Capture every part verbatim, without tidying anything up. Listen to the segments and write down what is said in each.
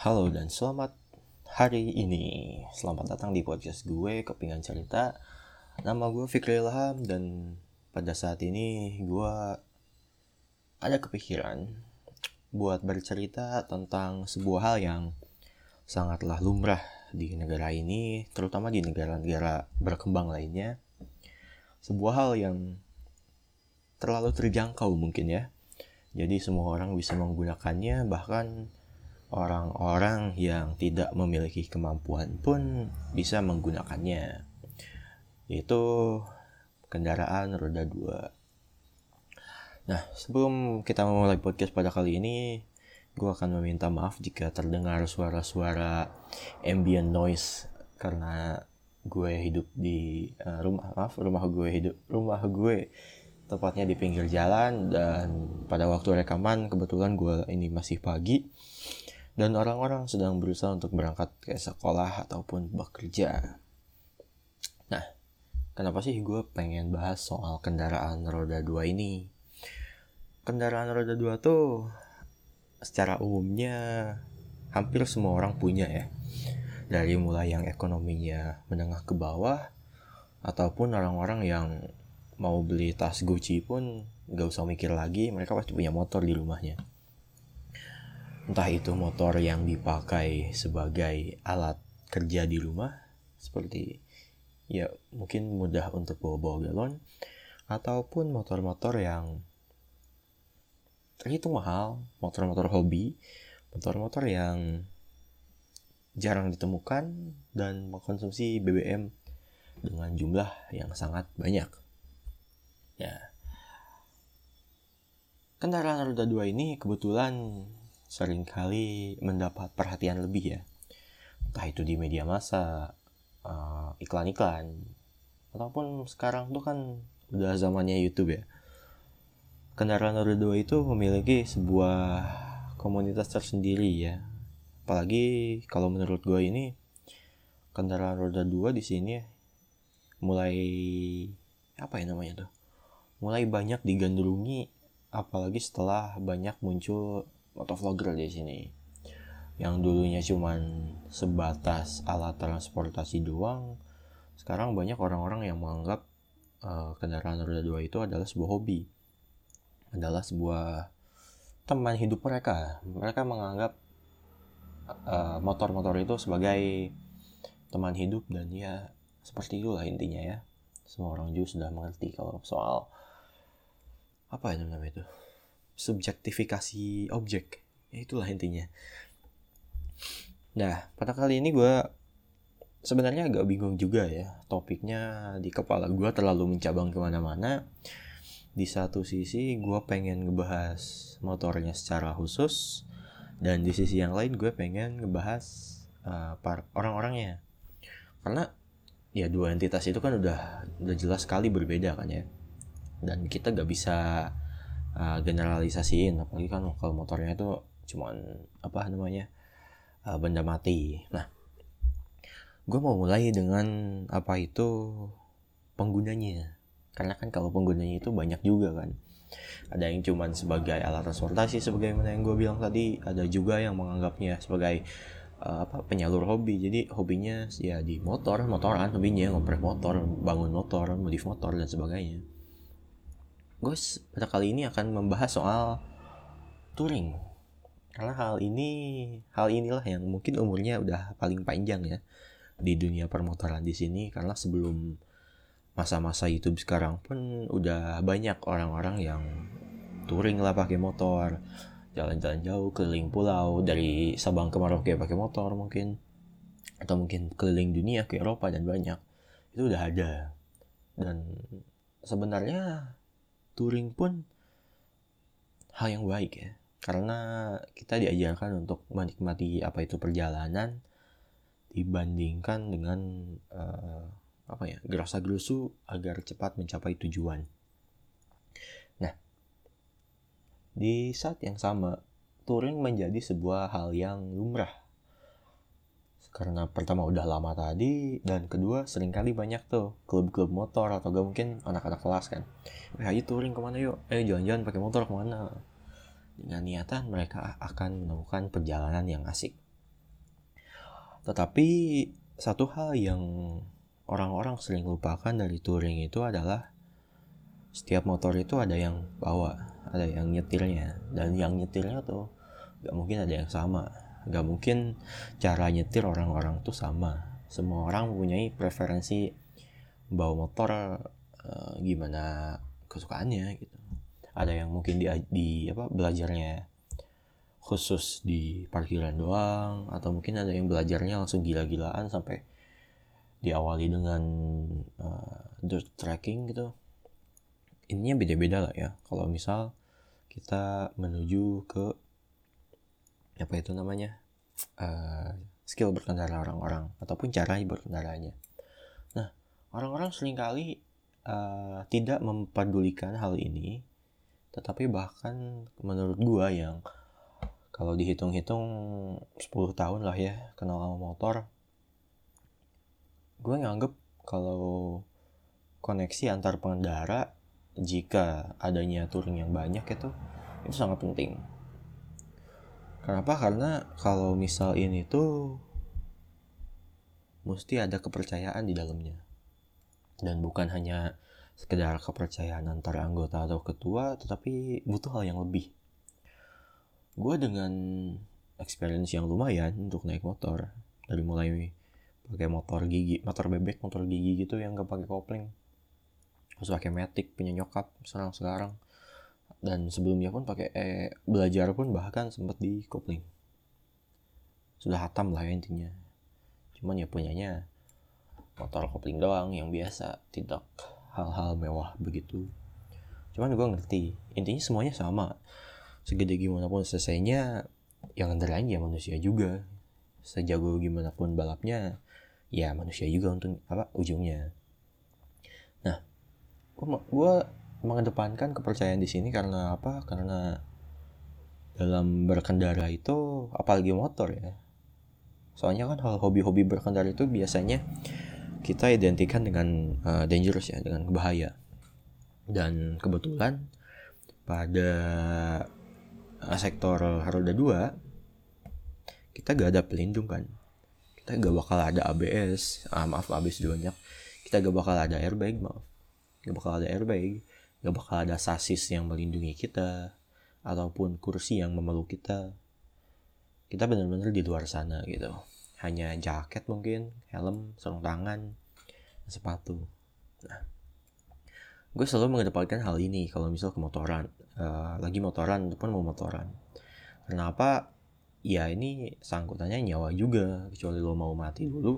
Halo dan selamat hari ini. Selamat datang di podcast gue, Kepingan Cerita. Nama gue Fikri Ilham dan pada saat ini gue ada kepikiran buat bercerita tentang sebuah hal yang sangatlah lumrah di negara ini, terutama di negara-negara berkembang lainnya. Sebuah hal yang terlalu terjangkau mungkin ya. Jadi semua orang bisa menggunakannya, bahkan orang-orang yang tidak memiliki kemampuan pun bisa menggunakannya, yaitu kendaraan roda dua. Nah, sebelum kita memulai podcast pada kali ini, gue akan meminta maaf jika terdengar suara-suara ambient noise karena gue hidup di uh, rumah maaf rumah gue hidup rumah gue tepatnya di pinggir jalan, dan pada waktu rekaman kebetulan gue ini masih pagi dan orang-orang sedang berusaha untuk berangkat ke sekolah ataupun bekerja. Nah, kenapa sih gue pengen bahas soal kendaraan roda dua ini? Kendaraan roda dua tuh secara umumnya hampir semua orang punya ya. Dari mulai yang ekonominya menengah ke bawah, ataupun orang-orang yang mau beli tas Gucci pun gak usah mikir lagi, mereka pasti punya motor di rumahnya. Entah itu motor yang dipakai sebagai alat kerja di rumah, seperti ya mungkin mudah untuk bawa-bawa galon, ataupun motor-motor yang terhitung mahal, motor-motor hobi, motor-motor yang jarang ditemukan dan mengkonsumsi B B M dengan jumlah yang sangat banyak. Ya, kendaraan roda dua ini kebetulan seringkali mendapat perhatian lebih ya, entah itu di media massa, uh, iklan-iklan, ataupun sekarang tuh kan udah zamannya YouTube ya. Kendaraan roda dua itu memiliki sebuah komunitas tersendiri ya. Apalagi kalau menurut gue ini kendaraan roda dua di sini mulai apa ya namanya tuh? Mulai banyak digandrungi, apalagi setelah banyak muncul motovlogger di sini. Yang dulunya cuman sebatas alat transportasi doang, sekarang banyak orang-orang yang menganggap uh, kendaraan roda dua itu adalah sebuah hobi, adalah sebuah teman hidup mereka. Mereka menganggap uh, motor-motor itu sebagai teman hidup, dan ya seperti itulah intinya ya. Semua orang juga sudah mengerti kalau soal apa itu namanya itu, subjektifikasi objek, ya itulah intinya. Nah, pada kali ini gue sebenarnya agak bingung juga ya, topiknya di kepala gue terlalu mencabang kemana-mana. Di satu sisi gue pengen ngebahas motornya secara khusus, dan di sisi yang lain gue pengen ngebahas uh, par- orang-orangnya, karena ya dua entitas itu kan udah udah jelas sekali berbeda kan ya, dan kita gak bisa uh, generalisasiin, apalagi kan kalau motornya itu cuman apa namanya uh, benda mati. Nah, gue mau mulai dengan apa itu penggunanya, karena kan kalau penggunanya itu banyak juga kan. Ada yang cuman sebagai alat transportasi sebagaimana yang gue bilang tadi, ada juga yang menganggapnya sebagai uh, apa penyalur hobi. Jadi hobinya ya di motor, motoran, hobinya ngoprek motor, bangun motor, modif motor dan sebagainya. Gue pada kali ini akan membahas soal touring, karena hal ini hal inilah yang mungkin umurnya udah paling panjang ya di dunia permotoran di sini, karena sebelum masa-masa YouTube sekarang pun udah banyak orang-orang yang touring lah pakai motor, jalan-jalan jauh keliling pulau dari Sabang ke Merauke pakai motor mungkin, atau mungkin keliling dunia ke Eropa dan banyak. Itu udah ada. Dan sebenarnya touring pun hal yang baik ya, karena kita diajarkan untuk menikmati apa itu perjalanan dibandingkan dengan uh, apa ya gerasa-gerusu agar cepat mencapai tujuan. Nah, di saat yang sama touring menjadi sebuah hal yang lumrah, karena pertama udah lama tadi, dan kedua seringkali banyak tuh klub-klub motor atau gak mungkin anak-anak kelas kan, eh ayo touring kemana yuk, eh jalan-jalan pakai motor kemana, dengan niatan mereka akan menemukan perjalanan yang asik. Tetapi satu hal yang orang-orang sering lupakan dari touring itu adalah setiap motor itu ada yang bawa, ada yang nyetirnya, dan yang nyetirnya tuh gak mungkin ada yang sama. Gak mungkin cara nyetir orang-orang tuh sama. Semua orang mempunyai preferensi bawa motor uh, gimana kesukaannya gitu. Ada yang mungkin di, di apa belajarnya khusus di parkiran doang, atau mungkin ada yang belajarnya langsung gila-gilaan sampai diawali dengan uh, dirt tracking gitu. Intinya beda-beda lah ya. Kalau misal kita menuju ke apa itu namanya uh, skill berkendara orang-orang ataupun cara berkendaranya. Nah, orang-orang seringkali uh, tidak mempedulikan hal ini, tetapi bahkan menurut gua yang kalau dihitung-hitung sepuluh tahun lah ya kenal sama motor, gua nganggep kalau koneksi antar pengendara jika adanya touring yang banyak itu itu sangat penting. Kenapa? Karena kalau misal ini tuh mesti ada kepercayaan di dalamnya, dan bukan hanya sekedar kepercayaan antar anggota atau ketua, tetapi butuh hal yang lebih. Gue dengan experience yang lumayan untuk naik motor, dari mulai pakai motor gigi, motor bebek, motor gigi gitu yang gak pakai kopling, terus pakai Matic punya nyokap sekarang sekarang dan sebelumnya pun pakai eh, belajar pun bahkan sempat di kopling. Sudah hatam lah ya intinya. Cuman ya punyanya motor kopling doang yang biasa, tidak hal-hal mewah begitu. Cuman gue ngerti intinya semuanya sama. Segede gimana pun selesainya yang ngendarain ya manusia juga. Sejago gimana pun balapnya ya manusia juga untuk apa ujungnya. Nah, gue mengedepankan kepercayaan di sini karena apa? Karena dalam berkendara itu, apalagi motor ya. Soalnya kan hal hobi-hobi berkendara itu biasanya kita identikan dengan uh, dangerous ya, dengan bahaya. Dan kebetulan pada uh, sektor roda dua kita gak ada pelindung kan. Kita gak bakal ada A B S, ah, maaf A B S banyak. Kita gak bakal ada airbag, maaf. Gak bakal ada airbag. Gak bakal ada sasis yang melindungi kita ataupun kursi yang memeluk kita. Kita benar-benar di luar sana gitu. Hanya jaket mungkin, helm, sarung tangan, sepatu. Nah, gue selalu mengedepankan hal ini kalau misal ke motoran, uh, lagi motoran ataupun mau motoran. Kenapa? Ya ini sangkutannya nyawa juga. Kecuali lo mau mati dulu,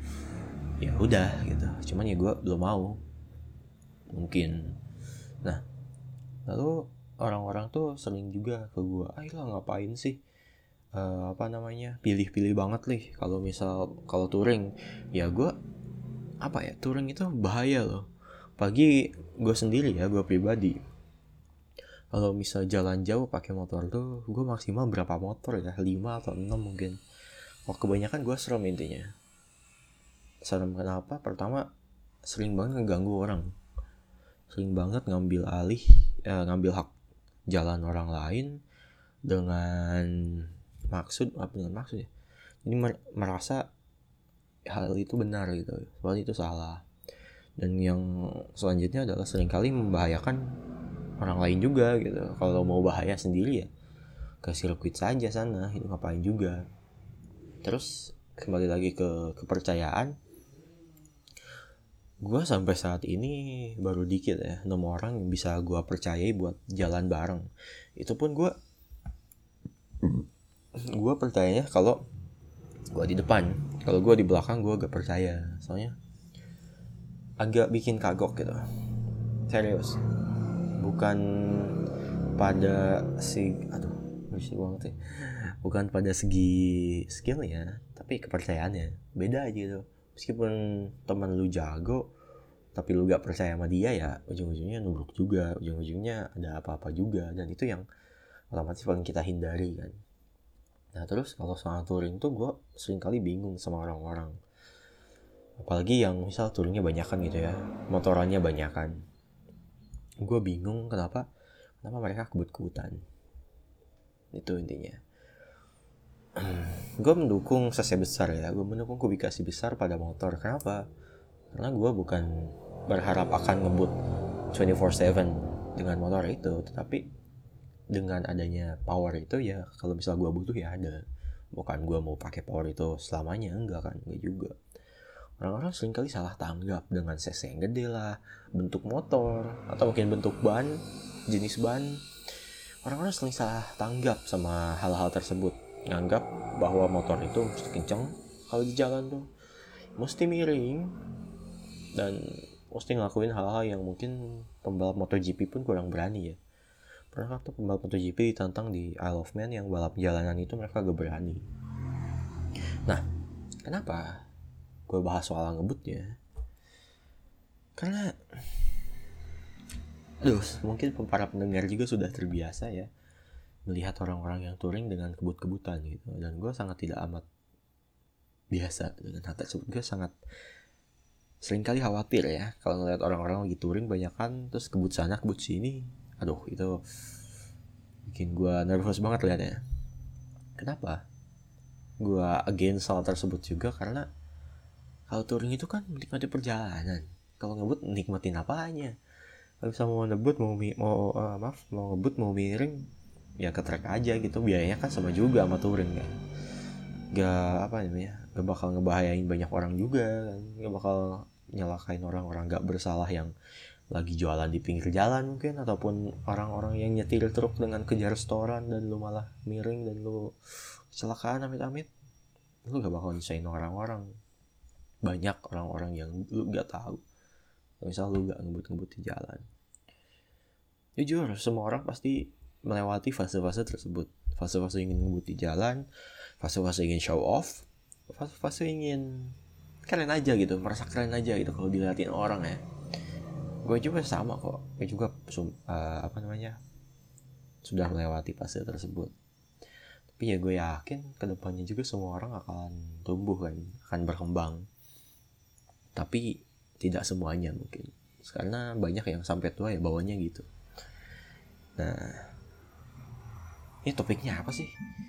ya udah gitu. Cuman ya gue belum mau. Mungkin. Nah, lalu orang-orang tuh sering juga ke gue, ah lo ngapain sih uh, apa namanya pilih-pilih banget nih kalau misal kalau touring. Ya gue apa ya, touring itu bahaya loh. Pagi gue sendiri ya, gue pribadi kalau misal jalan jauh pakai motor tuh gue maksimal berapa motor ya, lima atau enam mungkin. Wah, kebanyakan gue serem intinya. Serem kenapa? Pertama, sering banget ngeganggu orang, sering banget ngambil alih eh, ngambil hak jalan orang lain dengan maksud apa dengan maksud ya, ini mer- merasa hal itu benar gitu, soalnya itu salah. Dan yang selanjutnya adalah seringkali membahayakan orang lain juga gitu. Kalau mau bahaya sendiri ya ke sirkuit saja sana, itu ngapain juga. Terus kembali lagi ke kepercayaan, gue sampai saat ini baru dikit ya nemu orang yang bisa gue percayai buat jalan bareng. Itu pun gue gue percayanya kalau gue di depan, kalau gue di belakang gue gak percaya. Soalnya agak bikin kagok gitu, serius. Bukan pada si aduh berisik banget sih, bukan pada segi skillnya, tapi kepercayaannya beda aja gitu. Meskipun teman lu jago tapi lu gak percaya sama dia, ya ujung-ujungnya nubruk juga, ujung-ujungnya ada apa-apa juga. Dan itu yang otomatis paling kita hindari kan. Nah terus kalau soal touring tuh gue sering kali bingung sama orang-orang, apalagi yang misal touringnya banyakan gitu ya, motorannya banyakan. Gue bingung kenapa kenapa mereka kebut-kebutan. Itu intinya. gue mendukung C C besar ya, gue mendukung kubikasi besar pada motor. Kenapa? Karena gue bukan berharap akan ngebut dua puluh empat tujuh dengan motor itu, tetapi dengan adanya power itu ya, kalau misal gue butuh ya ada. Bukan gue mau pakai power itu selamanya, enggak kan, enggak juga. Orang-orang seringkali salah tanggap dengan C C yang gede lah, bentuk motor, atau mungkin bentuk ban, jenis ban. Orang-orang sering salah tanggap sama hal-hal tersebut. Nganggap bahwa motor itu mesti kenceng kalau di jalan tuh, mesti miring, dan mesti ngelakuin hal-hal yang mungkin pembalap MotoGP pun kurang berani ya. Pernah waktu pembalap MotoGP ditantang di Isle of Man yang balap jalanan itu mereka gak berani. Nah, kenapa gue bahas soal ngebutnya? Karena aduh, mungkin para pendengar juga sudah terbiasa ya melihat orang-orang yang touring dengan kebut-kebutan gitu. Dan gue sangat tidak amat biasa dengan hal tersebut. Gue sangat seringkali khawatir ya kalau ngeliat orang-orang lagi touring banyakan terus kebut sana kebut sini. Aduh, itu bikin gue nervous banget liatnya. Kenapa? Gue against hal tersebut juga karena kalau touring itu kan menikmati perjalanan. Kalau ngebut nikmatin apanya? Kalau bisa mau ngebut mau mau uh, maaf mau ngebut mau miring ya ke track aja gitu, biayanya kan sama juga sama touring kan. Gak apa namanya, gak bakal ngebahayain banyak orang juga kan, gak bakal nyalakain orang-orang gak bersalah yang lagi jualan di pinggir jalan mungkin, ataupun orang-orang yang nyetir truk dengan kejar restoran dan lu malah miring dan lu kecelakaan amit-amit. Lu gak bakal nyusahin orang-orang. Banyak orang-orang yang lu gak tahu misal lu gak ngebut-ngebut di jalan. Jujur, semua orang pasti melewati fase-fase tersebut. Fase-fase ingin ngebut di jalan, fase-fase ingin show off, fase-fase ingin keren aja gitu, merasa keren aja gitu kalau dilihatin orang ya. Gue juga sama kok, gue juga uh, apa namanya sudah melewati fase tersebut. Tapi ya gue yakin kedepannya juga semua orang akan tumbuh kan, akan berkembang. Tapi tidak semuanya mungkin, karena banyak yang sampai tua ya bawanya gitu. Nah, ini topiknya apa sih?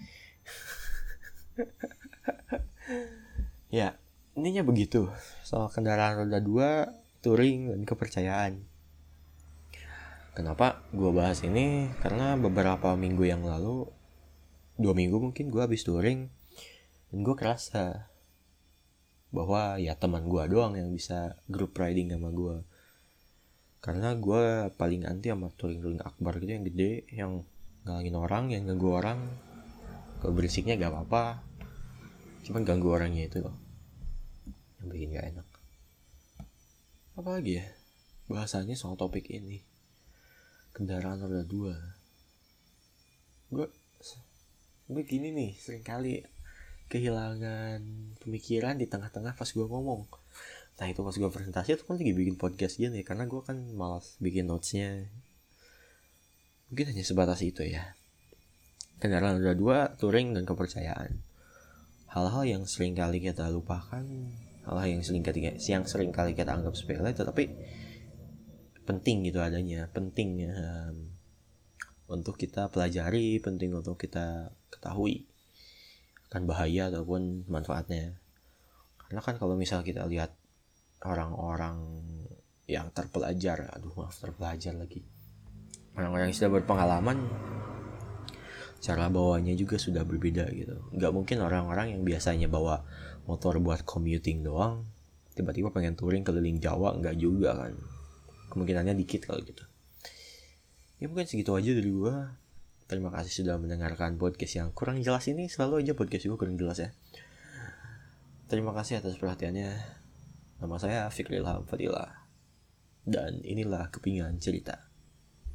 Ya, intinya begitu soal kendaraan roda dua, touring, dan kepercayaan. Kenapa gue bahas ini? Karena beberapa minggu yang lalu, dua minggu mungkin gue habis touring, dan gue kerasa bahwa ya teman gue doang yang bisa group riding sama gue. Karena gue paling anti sama touring-touring akbar gitu yang gede, yang ngalangin orang, yang ganggu orang. Kalau berisiknya gak apa-apa, cuman ganggu orangnya itu loh yang bikin gak enak. Apa lagi ya bahasanya soal topik ini, kendaraan roda dua. Gue gue gini nih, seringkali kehilangan pemikiran di tengah-tengah pas gue ngomong. Nah itu pas gue presentasi itu kan lagi bikin podcast gini, karena gue kan malas bikin notesnya. Mungkin hanya sebatas itu ya. Kendaraan roda dua, touring, dan kepercayaan. Hal-hal yang sering kali kita lupakan, hal-hal yang sering kali, yang sering kali kita anggap sepele, tetapi penting gitu adanya, penting um, untuk kita pelajari, penting untuk kita ketahui akan bahaya ataupun manfaatnya. Karena kan kalau misal kita lihat orang-orang yang terpelajar, aduh maaf terpelajar lagi, orang-orang yang sudah berpengalaman, cara bawanya juga sudah berbeda gitu. Gak mungkin orang-orang yang biasanya bawa motor buat commuting doang tiba-tiba pengen touring keliling Jawa, gak juga kan, kemungkinannya dikit kalau gitu. Ya mungkin segitu aja dari gue. Terima kasih sudah mendengarkan podcast yang kurang jelas ini. Selalu aja podcast gue kurang jelas ya. Terima kasih atas perhatiannya. Nama saya Fikri Ilham Fadilah, dan inilah Kepingan Cerita.